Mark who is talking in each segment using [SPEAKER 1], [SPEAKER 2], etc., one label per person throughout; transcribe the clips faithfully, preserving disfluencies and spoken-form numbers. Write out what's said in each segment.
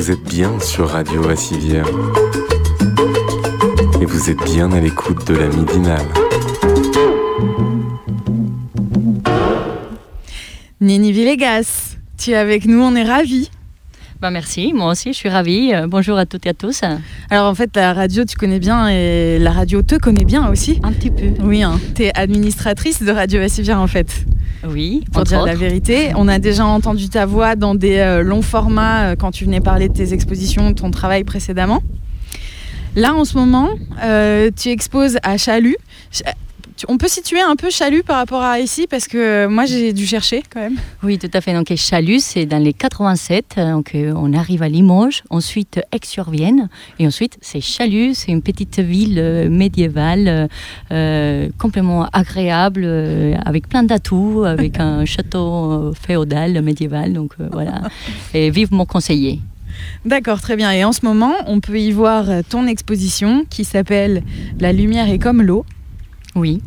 [SPEAKER 1] Vous êtes bien sur Radio Assivière. Et vous êtes bien à l'écoute de la Midinale.
[SPEAKER 2] Nini Villegas, tu es avec nous, on est ravis.
[SPEAKER 3] Bah merci, moi aussi je suis ravie. Bonjour à toutes et à tous.
[SPEAKER 2] Alors en fait la radio tu connais bien et la radio te connaît bien aussi.
[SPEAKER 3] Un petit peu.
[SPEAKER 2] Oui, hein. Tu es administratrice de Radio Assivière en fait.
[SPEAKER 3] Oui,
[SPEAKER 2] pour dire
[SPEAKER 3] autres.
[SPEAKER 2] La vérité. On a déjà entendu ta voix dans des euh, longs formats euh, quand tu venais parler de tes expositions, de ton travail précédemment. Là en ce moment, euh, tu exposes à Chalut. Ch- On peut situer un peu Chalut par rapport à ici parce que moi j'ai dû chercher quand même.
[SPEAKER 3] Oui, tout à fait. Donc Chalut, c'est dans les quatre-vingt-sept. Donc on arrive à Limoges, ensuite Aix-sur-Vienne, et ensuite c'est Chalut. C'est une petite ville euh, médiévale, euh, complètement agréable, euh, avec plein d'atouts, avec un château féodal médiéval. Donc euh, voilà, et vivement conseillé.
[SPEAKER 2] D'accord, très bien. Et en ce moment, on peut y voir ton exposition qui s'appelle « La lumière est comme l'eau ».
[SPEAKER 3] Oui.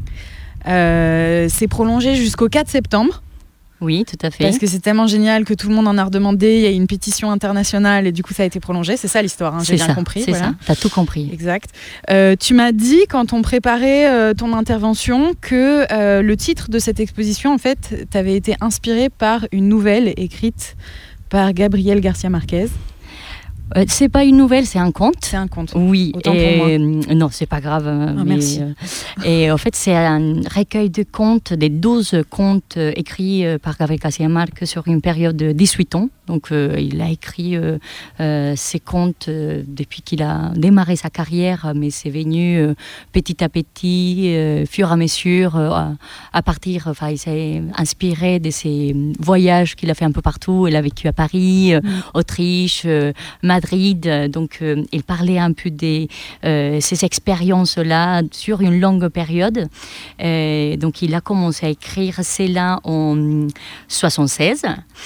[SPEAKER 2] Euh, c'est prolongé jusqu'au quatre septembre.
[SPEAKER 3] Oui, tout à fait.
[SPEAKER 2] Parce que c'est tellement génial que tout le monde en a redemandé. Il y a une pétition internationale et du coup, ça a été prolongé. C'est ça l'histoire, hein, j'ai bien
[SPEAKER 3] ça,
[SPEAKER 2] compris.
[SPEAKER 3] C'est
[SPEAKER 2] voilà.
[SPEAKER 3] ça, t'as tout compris.
[SPEAKER 2] Exact. Euh, tu m'as dit, quand on préparait euh, ton intervention, que euh, le titre de cette exposition, en fait, t'avait été inspiré par une nouvelle écrite par Gabriel Garcia Marquez.
[SPEAKER 3] Euh, c'est pas une nouvelle, c'est un conte.
[SPEAKER 2] C'est un conte.
[SPEAKER 3] Oui.
[SPEAKER 2] Autant
[SPEAKER 3] et,
[SPEAKER 2] pour moi.
[SPEAKER 3] Euh, non, c'est pas grave.
[SPEAKER 2] Ah,
[SPEAKER 3] mais,
[SPEAKER 2] merci.
[SPEAKER 3] Euh, et en fait, c'est un recueil de contes, des douze contes euh, écrits euh, par Gabriel Garcia Marquez sur une période de dix-huit ans. Donc, euh, il a écrit euh, euh, ces contes euh, depuis qu'il a démarré sa carrière, mais c'est venu euh, petit à petit, euh, fur et à mesure, euh, à partir. Enfin, il s'est inspiré de ses voyages qu'il a fait un peu partout. Il a vécu à Paris, euh, mmh. Autriche, euh, Madrid, donc euh, il parlait un peu de euh, ces expériences-là sur une longue période. Euh, donc il a commencé à écrire cela en soixante-seize,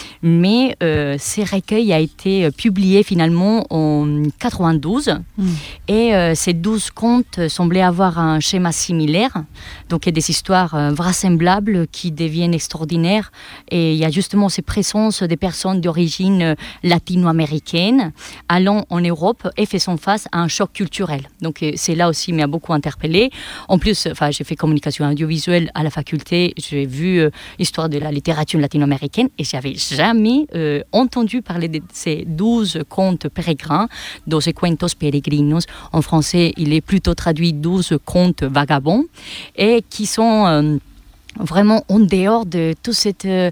[SPEAKER 3] mais euh, ces recueils a été publié finalement en quatre-vingt-douze. Mm. Et euh, ces douze contes semblaient avoir un schéma similaire. Donc il y a des histoires euh, vraisemblables qui deviennent extraordinaires. Et il y a justement ces présences des personnes d'origine latino-américaine allant en Europe et faisant face à un choc culturel. Donc c'est là aussi qui m'a beaucoup interpellée. En plus, enfin, j'ai fait communication audiovisuelle à la faculté, j'ai vu euh, l'histoire de la littérature latino-américaine et je n'avais jamais euh, entendu parler de ces douze contes pérégrins, doce cuentos peregrinos. En français, il est plutôt traduit douze contes vagabonds et qui sont... Euh, vraiment en dehors de tout ce euh,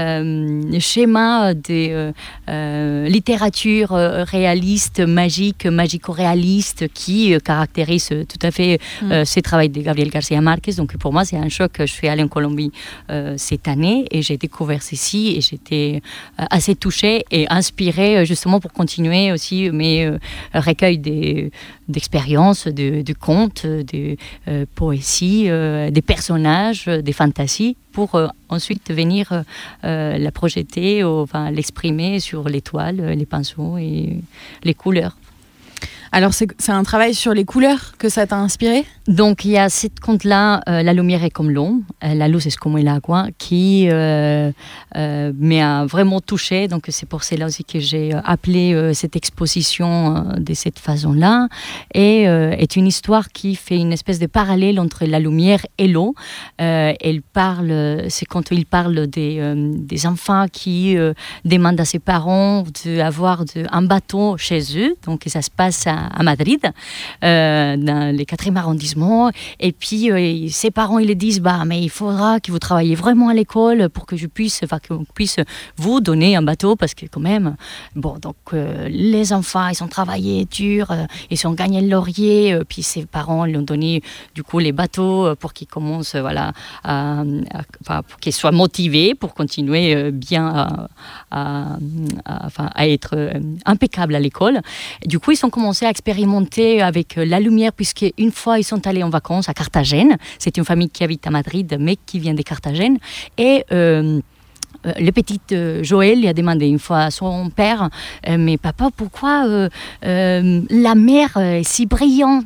[SPEAKER 3] euh, schéma de euh, euh, littérature réaliste, magique, magico-réaliste qui euh, caractérise tout à fait euh, mm. ce travail de Gabriel Garcia Marquez. Donc pour moi, c'est un choc. Je suis allée en Colombie euh, cette année et j'ai découvert ceci et j'étais euh, assez touchée et inspirée justement pour continuer aussi mes euh, recueils de, d'expériences, de, de contes, de euh, poésie, euh, des personnages, des fantasy pour euh, ensuite venir euh, la projeter, ou, enfin, l'exprimer sur les toiles, les pinceaux et les couleurs.
[SPEAKER 2] Alors c'est, c'est un travail sur les couleurs que ça t'a inspiré ?
[SPEAKER 3] Donc il y a cette conte-là, euh, La lumière est comme l'eau, euh, La luz es como el agua, qui euh, euh, m'a vraiment touchée. Donc c'est pour cela aussi que j'ai appelé euh, cette exposition euh, de cette façon-là. Et euh, est une histoire qui fait une espèce de parallèle entre la lumière et l'eau. Euh, elle parle, c'est quand il parle des, euh, des enfants qui euh, demandent à ses parents d'avoir de, un bateau chez eux. Donc ça se passe à à Madrid, euh, dans le quatrième arrondissement. Et puis, euh, ses parents, ils lui disent, bah, mais il faudra que vous travailliez vraiment à l'école pour que je puisse, enfin, qu'on puisse vous donner un bateau, parce que quand même, bon, donc, euh, les enfants, ils ont travaillé dur, euh, ils ont gagné le laurier, euh, puis ses parents lui ont donné, du coup, les bateaux pour qu'ils commencent, euh, voilà, à, à, enfin, pour qu'ils soient motivés pour continuer euh, bien à, à, à, enfin, à être euh, impeccables à l'école. Et du coup, ils ont commencé à expérimenter avec la lumière, puisque une fois ils sont allés en vacances à Carthagène. C'est une famille qui habite à Madrid, mais qui vient de Carthagène. Et euh, le petit euh, Joël lui a demandé une fois à son père, euh, mais papa, pourquoi euh, euh, la mer est si brillante?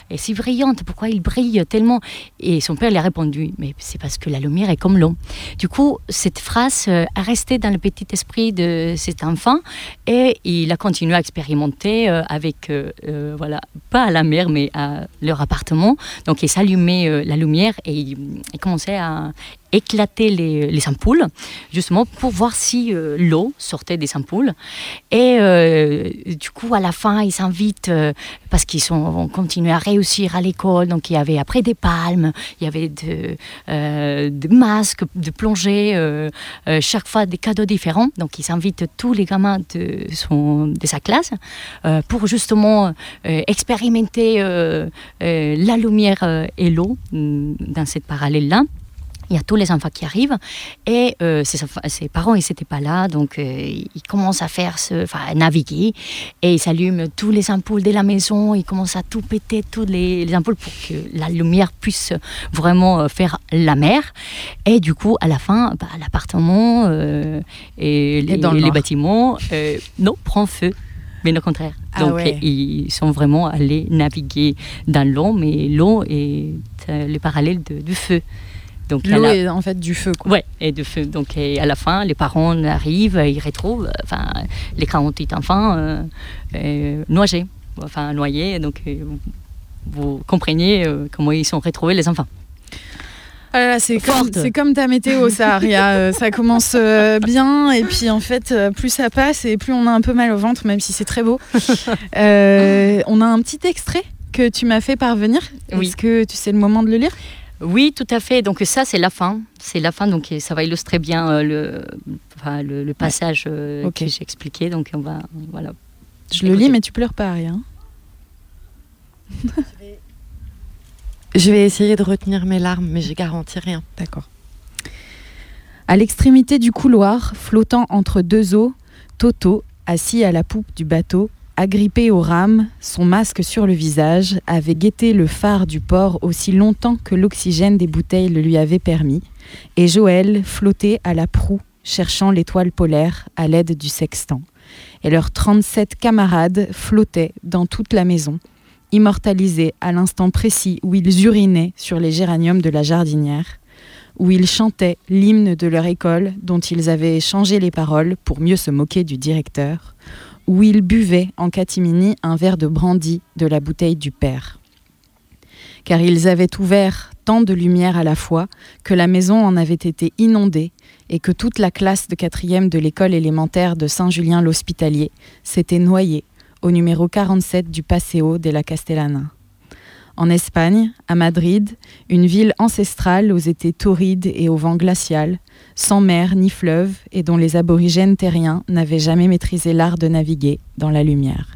[SPEAKER 3] est si brillante, pourquoi il brille tellement? Et son père lui a répondu, mais c'est parce que la lumière est comme l'eau. Du coup, cette phrase euh, a resté dans le petit esprit de cet enfant et il a continué à expérimenter euh, avec, euh, euh, voilà, pas à la mer, mais à leur appartement. Donc, il s'allumait euh, la lumière et il, il commençait à éclater les, les ampoules, justement pour voir si euh, l'eau sortait des ampoules. Et euh, du coup, à la fin, ils s'invitent, euh, parce qu'ils sont, ont continué à réussir à l'école. Donc, il y avait après des palmes, il y avait de, euh, des masques de plongée, euh, euh, chaque fois des cadeaux différents. Donc, ils invitent tous les gamins de, son, de sa classe euh, pour justement euh, expérimenter euh, euh, la lumière euh, et l'eau dans cette parallèle-là. Il y a tous les enfants qui arrivent et euh, ses, ses parents, ils n'étaient pas là, donc euh, ils commencent à faire, ce, enfin, à naviguer et ils s'allument tous les ampoules de la maison, ils commencent à tout péter, toutes les, les ampoules pour que la lumière puisse vraiment faire la mer. Et du coup, à la fin, bah, l'appartement euh, et, les, et les bâtiments, euh, non, prend feu. Mais au contraire.
[SPEAKER 2] Ah
[SPEAKER 3] donc,
[SPEAKER 2] ouais.
[SPEAKER 3] ils sont vraiment allés naviguer dans l'eau, mais l'eau est euh, le parallèle de, du feu.
[SPEAKER 2] Donc, l'eau la... est en fait du feu, quoi.
[SPEAKER 3] Ouais, et de feu. Donc et à la fin, les parents arrivent, ils retrouvent, enfin, les quarante-huit enfants euh, euh, noyés, enfin noyés. Donc euh, vous comprenez euh, comment ils sont retrouvés les enfants.
[SPEAKER 2] Voilà, c'est, comme, c'est comme ta météo, ça, Aria. Euh, ça commence euh, bien, et puis en fait, euh, plus ça passe, et plus on a un peu mal au ventre, même si c'est très beau. Euh, on a un petit extrait que tu m'as fait parvenir.
[SPEAKER 3] Oui.
[SPEAKER 2] Est-ce que tu sais le moment de le lire ?
[SPEAKER 3] Oui, tout à fait. Donc ça, c'est la fin. C'est la fin, donc ça va illustrer bien euh, le, enfin, le, le passage euh, okay. que j'ai expliqué. Donc on va, voilà.
[SPEAKER 2] Je Écoutez. le lis, mais tu pleures pas, Aria.
[SPEAKER 4] Je vais essayer de retenir mes larmes, mais je garantis rien.
[SPEAKER 2] D'accord. À l'extrémité du couloir, flottant entre deux eaux, Toto, assis à la poupe du bateau, agrippé aux rames, son masque sur le visage, avait guetté le phare du port aussi longtemps que l'oxygène des bouteilles le lui avait permis, et Joël flottait à la proue, cherchant l'étoile polaire à l'aide du sextant. Et leurs trente-sept camarades flottaient dans toute la maison, immortalisés à l'instant précis où ils urinaient sur les géraniums de la jardinière, où ils chantaient l'hymne de leur école dont ils avaient changé les paroles pour mieux se moquer du directeur, où ils buvaient en catimini un verre de brandy de la bouteille du père. Car ils avaient ouvert tant de lumière à la fois que la maison en avait été inondée et que toute la classe de quatrième de l'école élémentaire de Saint-Julien-l'Hospitalier s'était noyée au numéro quarante-sept du Paseo de la Castellana. En Espagne, à Madrid, une ville ancestrale aux étés torrides et au vent glacial, sans mer ni fleuve et dont les aborigènes terriens n'avaient jamais maîtrisé l'art de naviguer dans la lumière.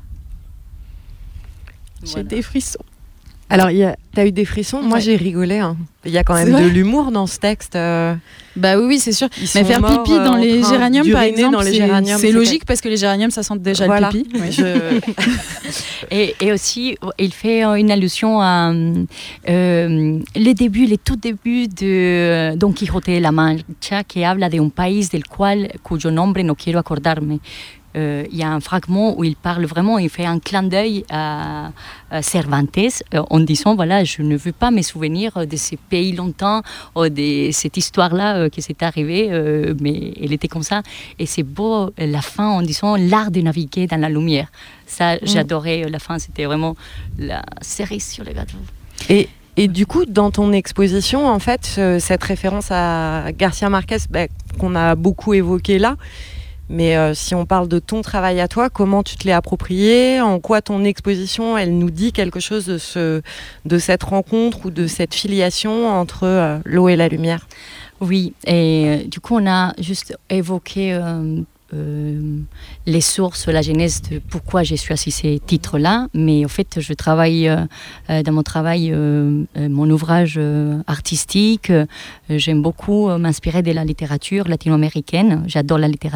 [SPEAKER 3] Voilà.
[SPEAKER 2] J'ai des frissons.
[SPEAKER 4] Alors, tu as eu des frissons ? Moi, ouais. j'ai rigolé. Hein. Il y a quand même de l'humour dans ce texte. Euh...
[SPEAKER 2] Bah oui, oui, c'est sûr. Mais faire morts, pipi dans euh, les géraniums, par exemple, dans les c'est, géraniums, c'est, c'est logique parce que les géraniums, ça sent déjà voilà. le pipi. Oui. Je...
[SPEAKER 3] et, et aussi, il fait une allusion à euh, les débuts, les tout débuts de Don Quijote de la Mancha, qui habla de un país del cual cuyo nombre no quiero acordarme. Il euh, y a un fragment où il parle vraiment, il fait un clin d'œil à, à Cervantes euh, en disant voilà, je ne veux pas me souvenir de ces pays lointains, ou de cette histoire-là euh, qui s'est arrivée, euh, mais elle était comme ça. Et c'est beau la fin en disant l'art de naviguer dans la lumière. Ça, mmh. j'adorais la fin, c'était vraiment la cerise sur le gâteau.
[SPEAKER 4] Et Et du coup, dans ton exposition, en fait, euh, cette référence à Garcia Marquez, bah, qu'on a beaucoup évoquée là, mais euh, si on parle de ton travail à toi, comment tu te l'es approprié ? En quoi ton exposition, elle nous dit quelque chose de, ce, de cette rencontre ou de cette filiation entre euh, l'eau et la lumière ?
[SPEAKER 3] Oui, et euh, du coup, on a juste évoqué euh, euh, les sources, la genèse de pourquoi j'ai choisi ces titres-là, mais en fait, je travaille euh, dans mon travail, euh, mon ouvrage euh, artistique, euh, j'aime beaucoup euh, m'inspirer de la littérature latino-américaine, j'adore la littérature,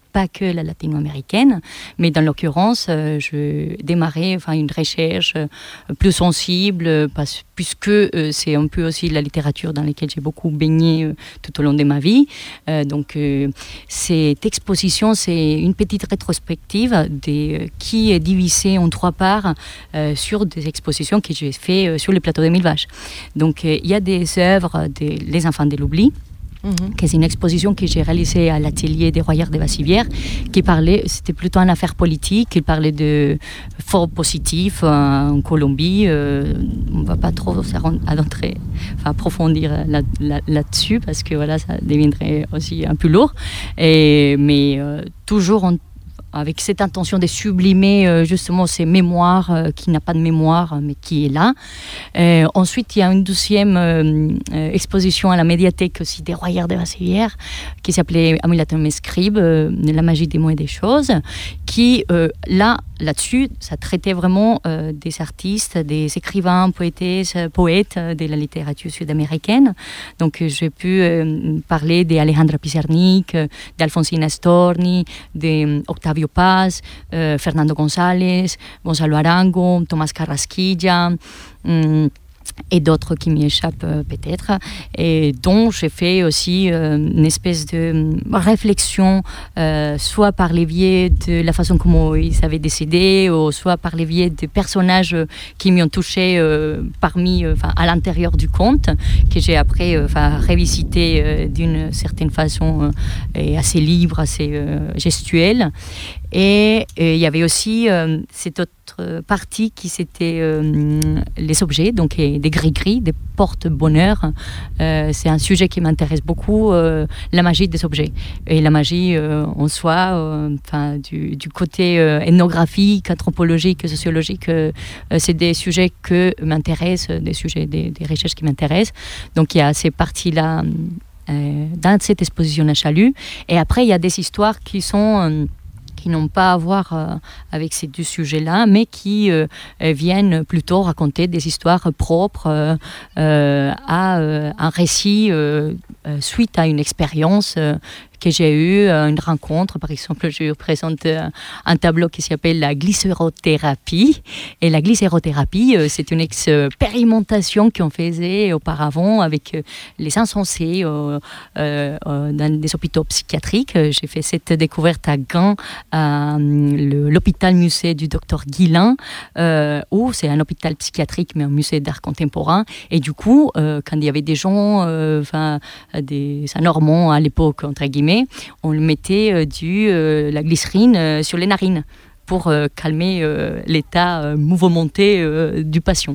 [SPEAKER 3] pas que la latino-américaine, mais dans l'occurrence, euh, je démarrais enfin, une recherche euh, plus sensible, parce, puisque euh, c'est un peu aussi la littérature dans laquelle j'ai beaucoup baigné euh, tout au long de ma vie. Euh, donc, euh, cette exposition, c'est une petite rétrospective des, euh, qui est divisée en trois parts euh, sur des expositions que j'ai faites euh, sur le plateau des Mille Vaches. Donc, il euh, y a des œuvres des Les Enfants de l'Oubli, Mmh. que c'est une exposition que j'ai réalisée à l'atelier des Royères de Bassivière, qui parlait, c'était plutôt une affaire politique, il parlait de forts positifs euh, en Colombie. Euh, on ne va pas trop adentrer, enfin, approfondir là, là, là-dessus, parce que voilà, ça deviendrait aussi un peu lourd. Et, mais euh, toujours en avec cette intention de sublimer euh, justement ces mémoires euh, qui n'a pas de mémoire mais qui est là. Euh, ensuite, il y a une deuxième euh, euh, exposition à la médiathèque aussi des Royères de Bassivière qui s'appelait Amulatum Scribe, euh, la magie des mots et des choses, qui euh, là là-dessus, ça traitait vraiment euh, des artistes, des écrivains, poétesses, poètes euh, de la littérature sud-américaine. Donc, euh, j'ai pu euh, parler d'Alejandra Pizarnik, euh, d'Alfonsina Storni, d'Octavio Paz, euh, Fernando González, Gonzalo Arango, Tomás Carrasquilla, hum, et d'autres qui m'échappent euh, peut-être, et dont j'ai fait aussi euh, une espèce de réflexion, euh, soit par les biais de la façon comment ils avaient décidé, ou soit par les biais de personnages qui m'ont touché euh, parmi, euh, à l'intérieur du conte, que j'ai après euh, revisité euh, d'une certaine façon euh, et assez libre, assez euh, gestuelle. Et il y avait aussi euh, cette autre partie qui c'était euh, les objets, donc des gris-gris, des porte-bonheur. Euh, c'est un sujet qui m'intéresse beaucoup, euh, la magie des objets. Et la magie euh, en soi, euh, du, du côté euh, ethnographique, anthropologique, sociologique, euh, c'est des sujets qui m'intéressent, des sujets, des, des recherches qui m'intéressent. Donc il y a ces parties-là euh, dans cette exposition à Chalut. Et après, il y a des histoires qui sont... Euh, qui n'ont pas à voir euh, avec ces deux sujets-là, mais qui euh, viennent plutôt raconter des histoires propres euh, euh, à euh, un récit euh, euh, suite à une expérience euh, que j'ai eue, une rencontre. Par exemple, je vous présente un tableau qui s'appelle la glycérothérapie. Et la glycérothérapie, c'est une expérimentation qu'on faisait auparavant avec les insensés euh, euh, dans des hôpitaux psychiatriques. J'ai fait cette découverte à Gand, à l'hôpital musée du docteur Guillain, euh, où c'est un hôpital psychiatrique, mais un musée d'art contemporain. Et du coup, euh, quand il y avait des gens, euh, enfin, des anormaux à l'époque, entre guillemets, on le mettait euh, du euh, la glycérine euh, sur les narines pour euh, calmer euh, l'état euh, mouvementé euh, du patient.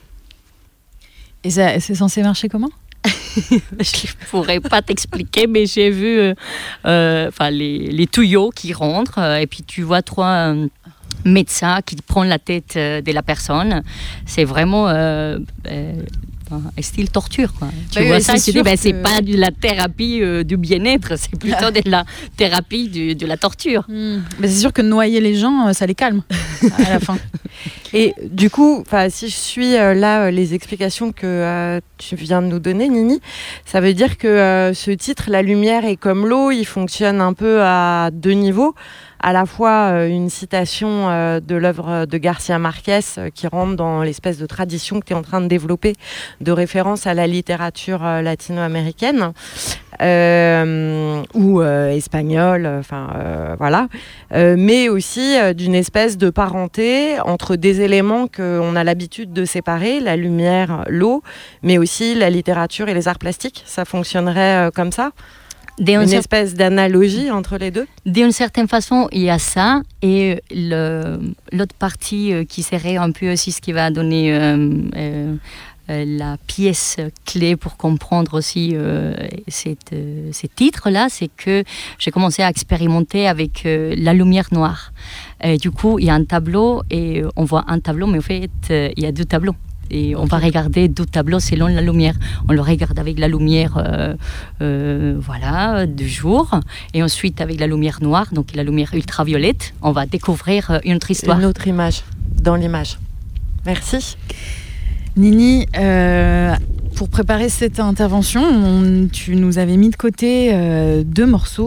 [SPEAKER 2] Et ça, c'est censé marcher comment ?
[SPEAKER 3] Je ne pourrais pas t'expliquer, mais j'ai vu euh, euh, les, les tuyaux qui rentrent euh, et puis tu vois trois euh, médecins qui prennent la tête euh, de la personne. C'est vraiment... Euh, euh, un style torture, quoi. Tu
[SPEAKER 2] bah
[SPEAKER 3] vois
[SPEAKER 2] oui,
[SPEAKER 3] ça, tu dis, bah,
[SPEAKER 2] que...
[SPEAKER 3] c'est pas de la thérapie euh, du bien-être, c'est plutôt de la thérapie du, de la torture.
[SPEAKER 2] Mmh. Bah, c'est sûr que noyer les gens, ça les calme à la fin.
[SPEAKER 4] Et du coup, si je suis euh, là euh, les explications que euh, tu viens de nous donner, Nini, ça veut dire que euh, ce titre, La lumière est comme l'eau, il fonctionne un peu à deux niveaux. À la fois euh, une citation euh, de l'œuvre de Garcia Marquez euh, qui rentre dans l'espèce de tradition que tu es en train de développer de référence à la littérature euh, latino-américaine euh, ou euh, espagnole, enfin euh, voilà, euh, mais aussi euh, d'une espèce de parenté entre des éléments qu'on a l'habitude de séparer, la lumière, l'eau, mais aussi la littérature et les arts plastiques. Ça fonctionnerait euh, comme ça ? Une cer- espèce d'analogie entre les deux ?
[SPEAKER 3] D'une certaine façon, il y a ça. Et le, l'autre partie euh, qui serait un peu aussi ce qui va donner euh, euh, la pièce clé pour comprendre aussi euh, cette, euh, ces titres-là, c'est que j'ai commencé à expérimenter avec euh, la lumière noire. Et du coup, il y a un tableau et on voit un tableau, mais en fait, euh, il y a deux tableaux. Et on va regarder deux tableaux selon la lumière. On le regarde avec la lumière euh, euh, voilà, du jour. Et ensuite, avec la lumière noire, donc la lumière ultraviolette, on va découvrir une autre histoire.
[SPEAKER 4] Une autre image, dans l'image. Merci.
[SPEAKER 2] Nini, euh, pour préparer cette intervention, on, tu nous avais mis de côté euh, deux morceaux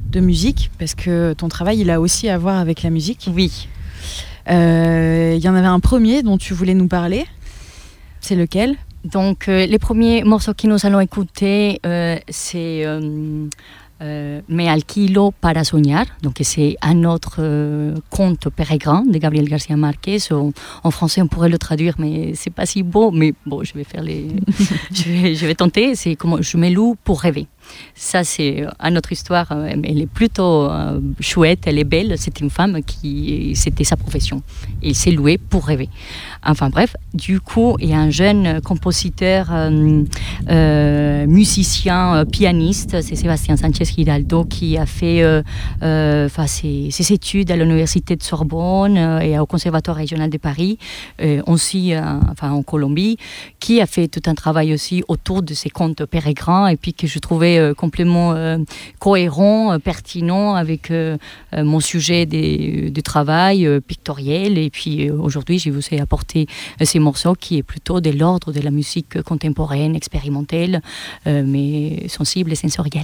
[SPEAKER 2] de musique, parce que ton travail, il a aussi à voir avec la musique.
[SPEAKER 3] Oui.
[SPEAKER 2] Il euh, y en avait un premier dont tu voulais nous parler. C'est lequel ?
[SPEAKER 3] Donc, euh, les premiers morceaux que nous allons écouter, euh, c'est euh, euh, Me alquilo para soñar. Donc, c'est un autre euh, conte pérégrin de Gabriel García Márquez. En, en français, on pourrait le traduire, mais c'est pas si beau. Mais bon, je vais faire les. je, vais, je vais tenter. C'est comment je me loue pour rêver. Ça, c'est une autre histoire. Elle est plutôt euh, chouette, elle est belle. C'est une femme qui, c'était sa profession. Il s'est loué pour rêver. Enfin bref, du coup, il y a un jeune compositeur, euh, euh, musicien, euh, pianiste, c'est Sébastien Sánchez Giraldo, qui a fait euh, euh, ses, ses études à l'université de Sorbonne euh, et au Conservatoire régional de Paris, euh, aussi euh, enfin, en Colombie, qui a fait tout un travail aussi autour de ces contes pérégrins et puis que je trouvais euh, complètement euh, cohérent, euh, pertinent avec euh, euh, mon sujet des, de travail euh, pictoriel. Et puis euh, aujourd'hui, je vous ai apporté euh, ces morceaux qui est plutôt de l'ordre de la musique contemporaine, expérimentale, euh, mais sensible et sensorielle.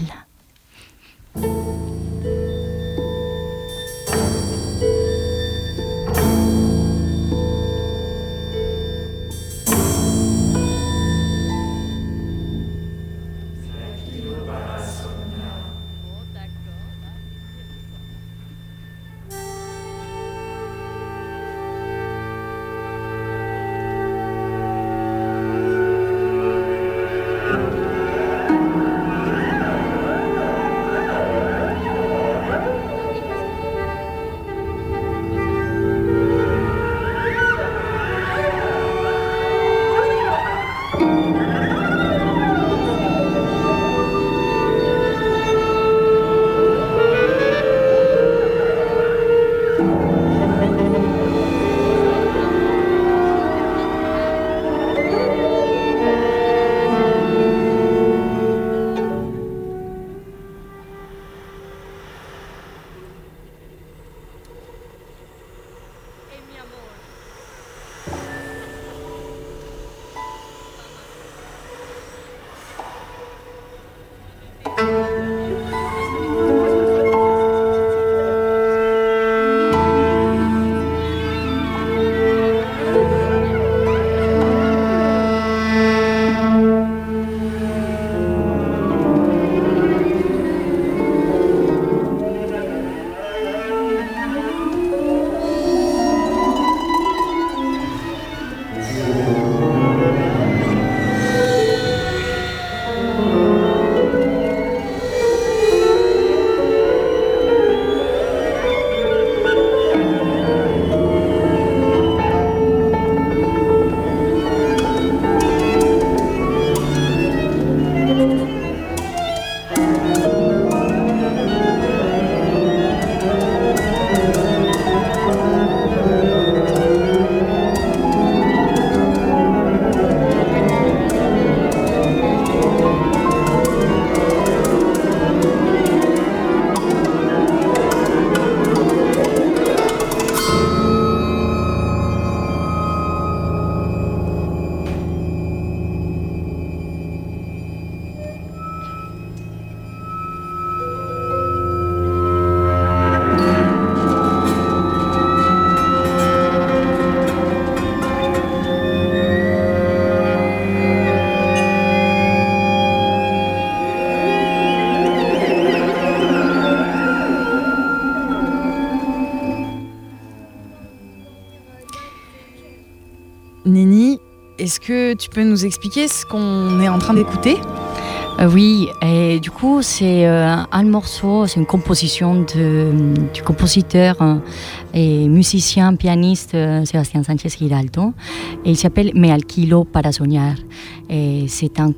[SPEAKER 2] Nini, est-ce que tu peux nous expliquer ce qu'on est en train d'écouter ?
[SPEAKER 3] Euh, oui, et du coup, c'est euh, un morceau, c'est une composition de, du compositeur euh, et musicien, pianiste euh, Sébastien Sánchez Giraldo, et il s'appelle Me alquilo para soñar. Et c'est un,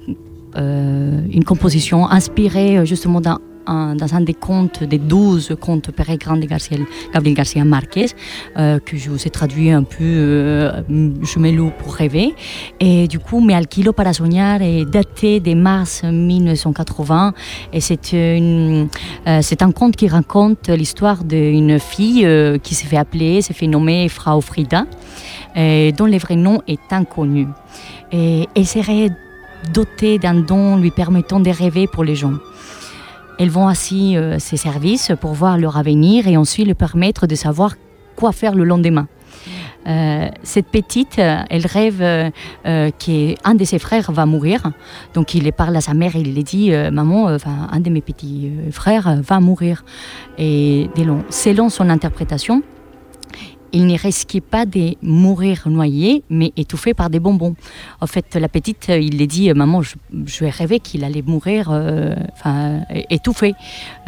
[SPEAKER 3] euh, une composition inspirée justement d'un Un, dans un des contes, des douze contes pérégrins de Garcia, Gabriel García Márquez, euh, que je vous ai traduit un peu, euh, je me loue pour rêver. Et du coup, Me alquilo para soñar est daté de mars dix-neuf cent quatre-vingts. Et c'est, une, euh, c'est un conte qui raconte l'histoire d'une fille euh, qui s'est fait appeler, s'est fait nommer Frau Frida, euh, dont le vrai nom est inconnu. Et elle serait dotée d'un don lui permettant de rêver pour les gens. elles vont assis euh, ces services pour voir leur avenir et ensuite leur permettre de savoir quoi faire le lendemain. Euh, cette petite, euh, elle rêve euh, euh, qu'un de ses frères va mourir. Donc il parle à sa mère et il lui dit euh, « Maman, euh, un de mes petits euh, frères va mourir ». Et selon son interprétation, il ne risquait pas de mourir noyé, mais étouffé par des bonbons. En fait, la petite, il lui dit « Maman, je, je rêvais qu'il allait mourir euh, étouffé. Euh, »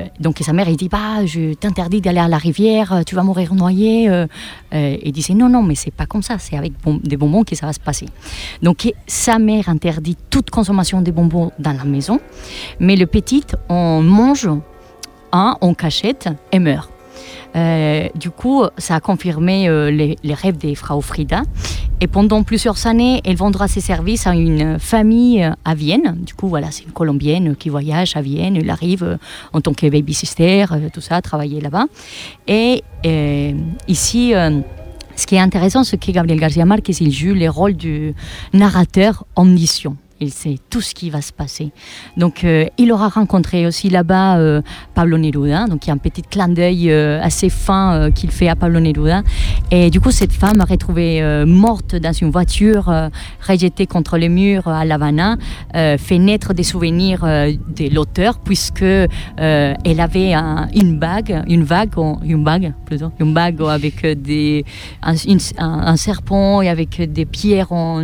[SPEAKER 3] Donc sa mère, il dit bah, « Je t'interdis d'aller à la rivière, tu vas mourir noyé. Euh, » Il disait « Non, non, mais c'est pas comme ça, c'est avec bon, des bonbons que ça va se passer. » Donc sa mère interdit toute consommation de bonbons dans la maison, mais le petit, on mange un en cachette et meurt. Euh, du coup, ça a confirmé euh, les, les rêves des Frau Frida. Et pendant plusieurs années, elle vendra ses services à une famille à Vienne. Du coup, voilà, c'est une Colombienne qui voyage à Vienne. Elle arrive euh, en tant que baby-sister, euh, tout ça, travailler là-bas. Et euh, ici, euh, ce qui est intéressant, c'est que Gabriel García Márquez, il joue le rôle du narrateur omniscient. Il sait tout ce qui va se passer. Donc, euh, il aura rencontré aussi là-bas euh, Pablo Neruda. Donc, il y a un petit clin d'œil euh, assez fin euh, qu'il fait à Pablo Neruda. Et du coup, cette femme retrouvée euh, morte dans une voiture, euh, rejetée contre le mur à La Habana, euh, fait naître des souvenirs euh, de l'auteur, puisque euh, elle avait un, une bague, une vague, une bague plutôt, une bague avec des, un, une, un, un serpent et avec des pierres en,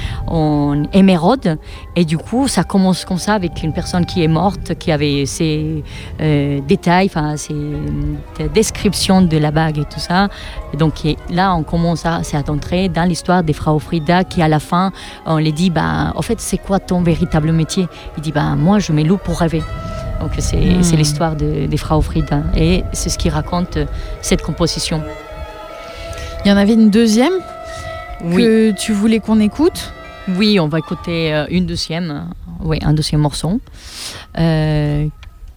[SPEAKER 3] en émeraude. Et du coup, ça commence comme ça avec une personne qui est morte, qui avait ses euh, détails, enfin ses euh, descriptions de la bague et tout ça. Et donc et là, on commence à s'entrer dans l'histoire des Frau Frida, qui à la fin, on les dit, bah, en fait, c'est quoi ton véritable métier? Il dit, bah, moi, je me loue pour rêver. Donc c'est, mmh. c'est l'histoire de, des Frau Frida. Et c'est ce qui raconte cette composition.
[SPEAKER 2] Il y en avait une deuxième
[SPEAKER 3] oui.
[SPEAKER 2] que tu voulais qu'on écoute?
[SPEAKER 3] Oui, on va écouter euh, une deuxième, euh, oui, un deuxième morceau, euh,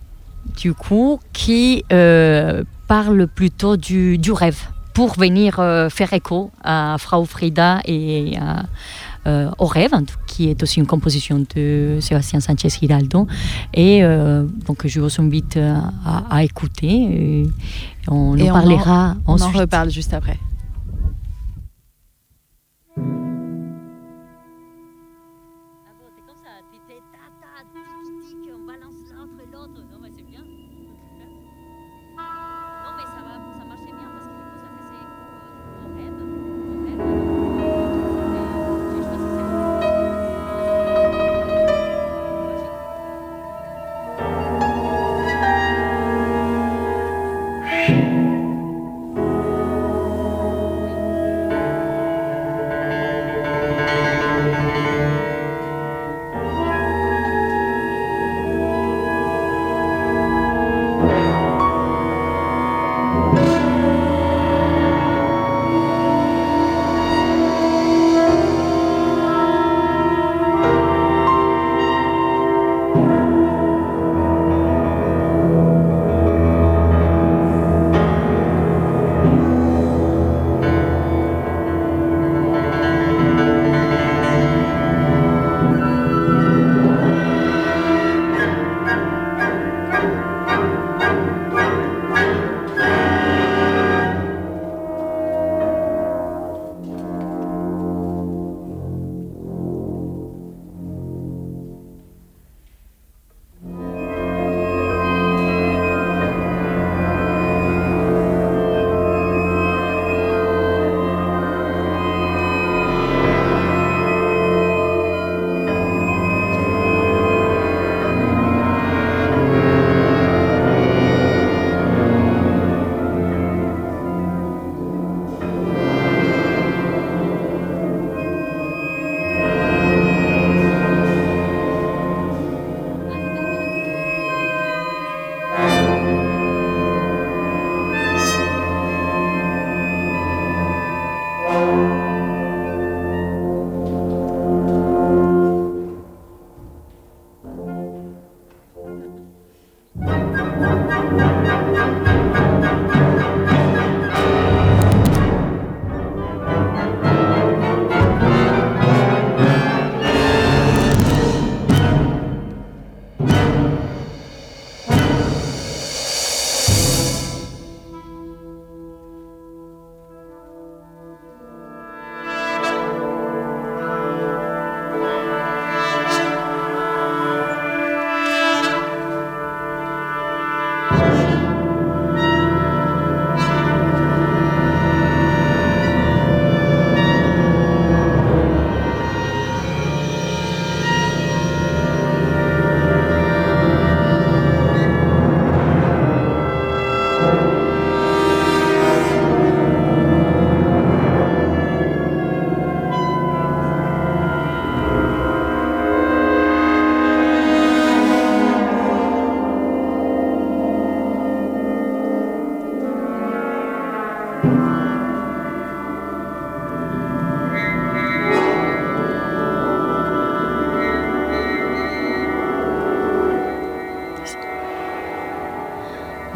[SPEAKER 3] du coup, qui euh, parle plutôt du, du rêve, pour venir euh, faire écho à Frau Frida et à, euh, au rêve, qui est aussi une composition de Sébastien Sánchez Giraldo. Et euh, donc, je vous invite à, à écouter. Et on
[SPEAKER 2] et
[SPEAKER 3] en parlera
[SPEAKER 2] on en,
[SPEAKER 3] ensuite.
[SPEAKER 2] On en reparle juste après.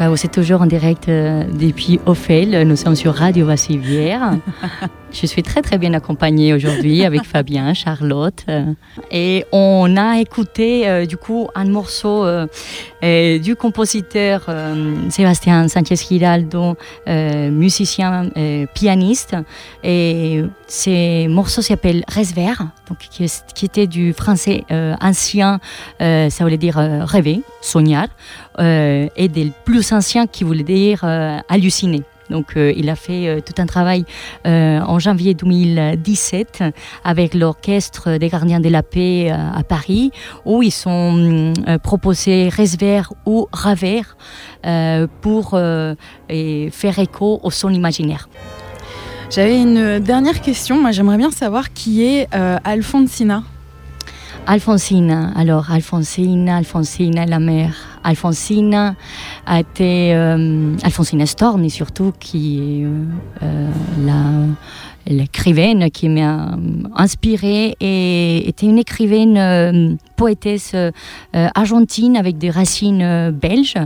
[SPEAKER 3] Bah, c'est toujours en direct euh, depuis Ophel. Nous sommes sur Radio Bassivière. Je suis très très bien accompagnée aujourd'hui avec Fabien, Charlotte. Euh, et on a écouté euh, du coup un morceau euh, euh, du compositeur euh, Sébastien Sanchez-Giraldo, euh, musicien, euh, pianiste. Et ce morceau s'appelle Resver, donc qui, qui était du français euh, ancien, euh, ça voulait dire euh, rêver, soñar, euh, et des plus anciens qui voulait dire euh, halluciner. Donc euh, il a fait euh, tout un travail euh, en janvier deux mille dix-sept avec l'orchestre des Gardiens de la Paix euh, à Paris, où ils sont euh, proposés Resver ou Raver euh, pour euh, et faire écho au son imaginaire.
[SPEAKER 2] J'avais une dernière question. Moi, j'aimerais bien savoir qui est euh, Alfonsina.
[SPEAKER 3] Alfonsina, alors Alfonsina, Alfonsina est la mère. Alfonsina a été euh, Alfonsina Storni surtout, qui est euh, euh, la, l'écrivaine qui m'a inspirée, et était une écrivaine euh, poétesse euh, argentine avec des racines euh, belges,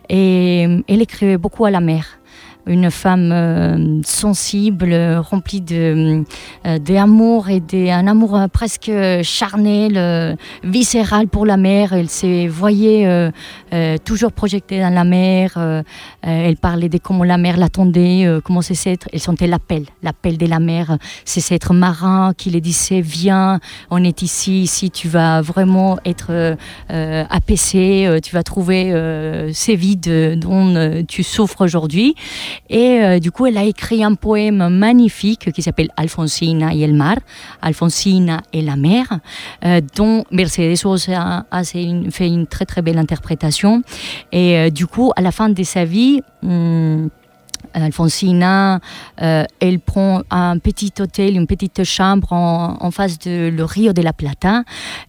[SPEAKER 3] et elle écrivait beaucoup à la mer. Une femme euh, sensible, remplie de, euh, d'amour et d'un amour presque charnel, euh, viscéral pour la mer. Elle se voyait euh, euh, toujours projetée dans la mer. Euh, elle parlait de comment la mer l'attendait, euh, comment c'est être. Elle sentait l'appel, l'appel de la mer. C'est cet être marin qui lui disait « Viens, on est ici, ici tu vas vraiment être euh, apaisé, euh, tu vas trouver euh, ces vides dont euh, tu souffres aujourd'hui. » Et euh, du coup, elle a écrit un poème magnifique qui s'appelle Alfonsina y el mar, Alfonsina et la mer, euh, dont Mercedes Sosa a une, fait une très très belle interprétation. Et euh, du coup, à la fin de sa vie, hum, Alfonsina, euh, elle prend un petit hôtel, une petite chambre en, en face de le Rio de la Plata,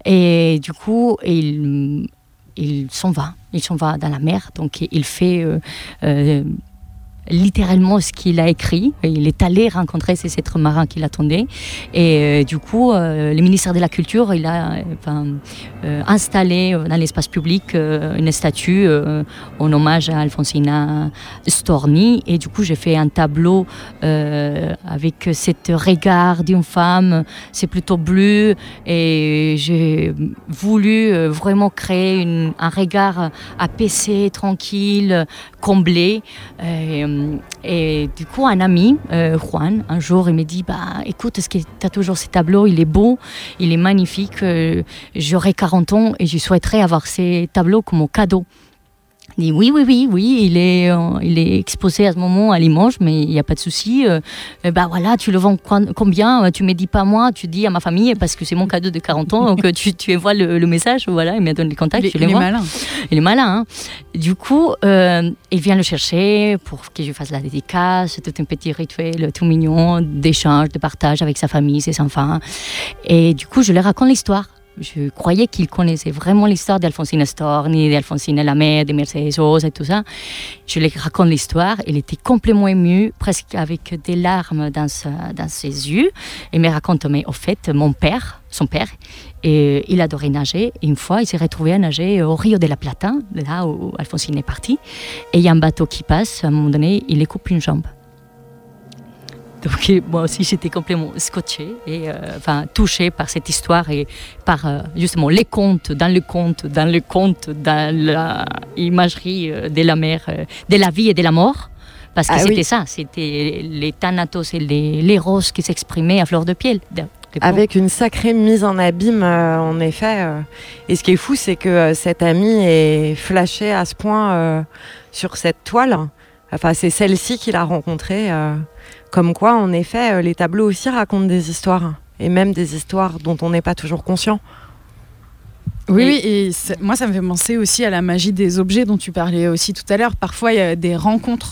[SPEAKER 3] et du coup, il, il s'en va, il s'en va dans la mer. Donc, il fait euh, euh, littéralement ce qu'il a écrit. Il est allé rencontrer ces êtres marins qui l'attendaient, et euh, du coup euh, le ministère de la Culture il a enfin, euh, installé dans l'espace public euh, une statue euh, en hommage à Alfonsina Storni, et du coup j'ai fait un tableau euh, avec cet regard d'une femme, c'est plutôt bleu, et j'ai voulu euh, vraiment créer une, un regard apaisé, tranquille, comblé. euh, Et du coup, un ami, euh, Juan, un jour, il me dit bah, écoute, est-ce que tu as toujours ces tableaux? Il est beau, il est magnifique. Euh, j'aurai quarante ans et je souhaiterais avoir ces tableaux comme cadeau. Il dit oui, oui, oui, oui, il est, euh, il est exposé à ce moment à Limoges, mais il n'y a pas de souci. Euh, bah voilà, tu le vends combien? Tu ne me dis pas moi, tu dis à ma famille, parce que c'est mon cadeau de quarante ans, donc tu, tu envoies le, le message, voilà, il me donne les contacts,
[SPEAKER 2] il,
[SPEAKER 3] je les
[SPEAKER 2] il
[SPEAKER 3] vois.
[SPEAKER 2] est malin.
[SPEAKER 3] Il est malin, hein. Du coup, euh, il vient le chercher pour que je fasse la dédicace, tout un petit rituel tout mignon, d'échange, de partage avec sa famille, ses enfants. Et du coup, je leur raconte l'histoire. Je croyais qu'il connaissait vraiment l'histoire d'Alfonsina Storni, d'Alfonsina la mère, de Mercedes Sosa et tout ça. Je lui raconte l'histoire. Il était complètement ému, presque avec des larmes dans, sa, dans ses yeux. Il me raconte, mais au fait, mon père, son père, et il adorait nager. Et une fois, il s'est retrouvé à nager au Rio de la Plata, là où Alfonsina est partie. Et il y a un bateau qui passe. À un moment donné, il lui coupe une jambe. Donc moi aussi j'étais complètement scotchée et euh, enfin touchée par cette histoire et par euh, justement les contes dans le conte, dans le conte, dans l'imagerie euh, de la mer, euh, de la vie et de la mort. Parce que ah, c'était oui. ça, c'était les thanatos et les, les roses qui s'exprimaient à fleur de piel.
[SPEAKER 4] Avec une sacrée mise en abîme, euh, en effet. Euh. Et ce qui est fou, c'est que euh, cet ami est flashé à ce point euh, sur cette toile. Enfin, c'est celle-ci qu'il a rencontrée. Euh, comme quoi, en effet, euh, les tableaux aussi racontent des histoires. Et même des histoires dont on n'est pas toujours conscient.
[SPEAKER 2] Oui, et, oui, et moi, ça me fait penser aussi à la magie des objets dont tu parlais aussi tout à l'heure. Parfois, il y a des rencontres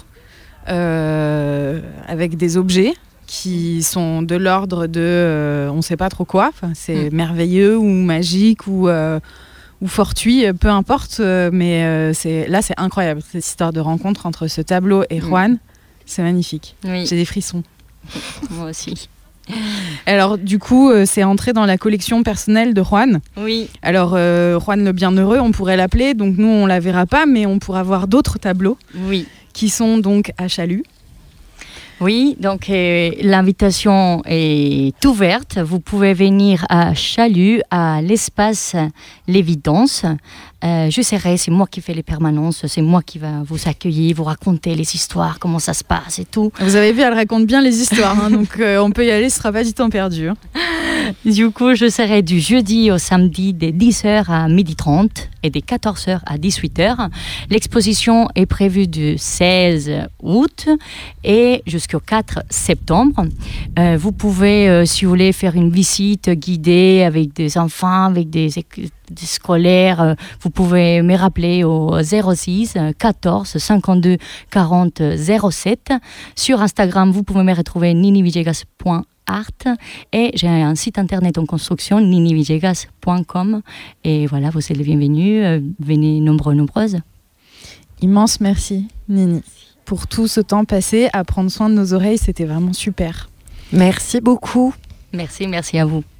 [SPEAKER 2] euh, avec des objets qui sont de l'ordre de euh, on ne sait pas trop quoi. Enfin, c'est mmh. merveilleux ou magique ou... Euh, ou fortuit, peu importe, euh, mais euh, c'est, là c'est incroyable, cette histoire de rencontre entre ce tableau et Juan, mmh. c'est magnifique. Oui. J'ai des frissons.
[SPEAKER 3] Moi aussi.
[SPEAKER 2] Alors du coup, euh, c'est entré dans la collection personnelle de Juan.
[SPEAKER 3] Oui.
[SPEAKER 2] Alors euh, Juan le Bienheureux, on pourrait l'appeler. Donc nous, on la verra pas, mais on pourra voir d'autres tableaux.
[SPEAKER 3] Oui.
[SPEAKER 2] Qui sont donc à Chalut.
[SPEAKER 3] Oui, donc euh, l'invitation est ouverte. Vous pouvez venir à Chalut, à l'espace L'Évidence. Euh, je serai, c'est moi qui fais les permanences, c'est moi qui va vous accueillir, vous raconter les histoires, comment ça se passe et tout.
[SPEAKER 2] Vous avez vu, elle raconte bien les histoires, hein, donc euh, on peut y aller, ce sera pas du temps perdu. Hein.
[SPEAKER 3] Du coup, je serai du jeudi au samedi de dix heures à midi trente et de quatorze heures à dix-huit heures. L'exposition est prévue du seize août et jusqu'au quatre septembre. Euh, vous pouvez, euh, si vous voulez, faire une visite guidée avec des enfants, avec des, des scolaires. Euh, vous pouvez me rappeler au zéro six quatorze cinquante-deux quarante zéro sept. Sur Instagram, vous pouvez me retrouver nini villegas point art et j'ai un site internet en construction nini villegas point com et voilà, vous êtes les bienvenus, euh, venez nombreux, nombreuses.
[SPEAKER 2] Immense merci Nini pour tout ce temps passé à prendre soin de nos oreilles, c'était vraiment super.
[SPEAKER 4] Merci beaucoup.
[SPEAKER 3] Merci, merci à vous.